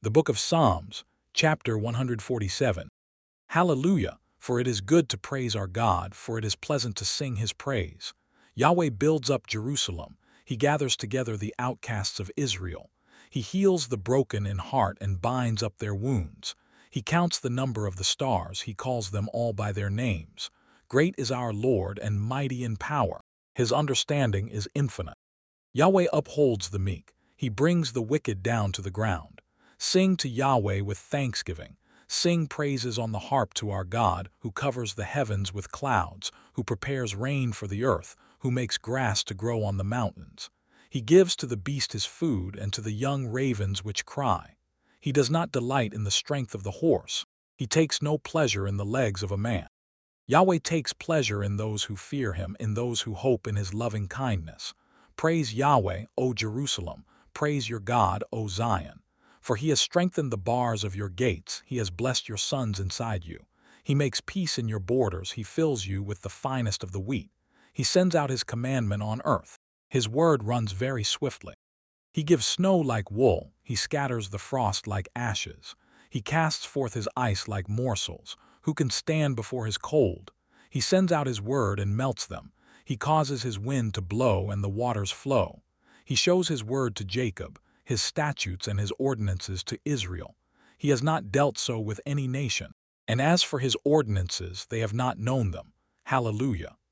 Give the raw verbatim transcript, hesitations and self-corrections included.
The Book of Psalms, chapter one hundred forty-seven. Hallelujah! For it is good to praise our God, for it is pleasant to sing His praise. Yahweh builds up Jerusalem. He gathers together the outcasts of Israel. He heals the broken in heart and binds up their wounds. He counts the number of the stars. He calls them all by their names. Great is our Lord and mighty in power. His understanding is infinite. Yahweh upholds the meek. He brings the wicked down to the ground. Sing to Yahweh with thanksgiving. Sing praises on the harp to our God, who covers the heavens with clouds, who prepares rain for the earth, who makes grass to grow on the mountains. He gives to the beast his food, and to the young ravens which cry. He does not delight in the strength of the horse. He takes no pleasure in the legs of a man. Yahweh takes pleasure in those who fear Him, in those who hope in His loving kindness. Praise Yahweh, O Jerusalem. Praise your God, O Zion. For He has strengthened the bars of your gates. He has blessed your sons inside you. He makes peace in your borders. He fills you with the finest of the wheat. He sends out His commandment on earth. His word runs very swiftly. He gives snow like wool. He scatters the frost like ashes. He casts forth His ice like morsels. Who can stand before His cold? He sends out His word and melts them. He causes His wind to blow and the waters flow. He shows His word to Jacob, His statutes and His ordinances to Israel. He has not dealt so with any nation. And as for His ordinances, they have not known them. Hallelujah.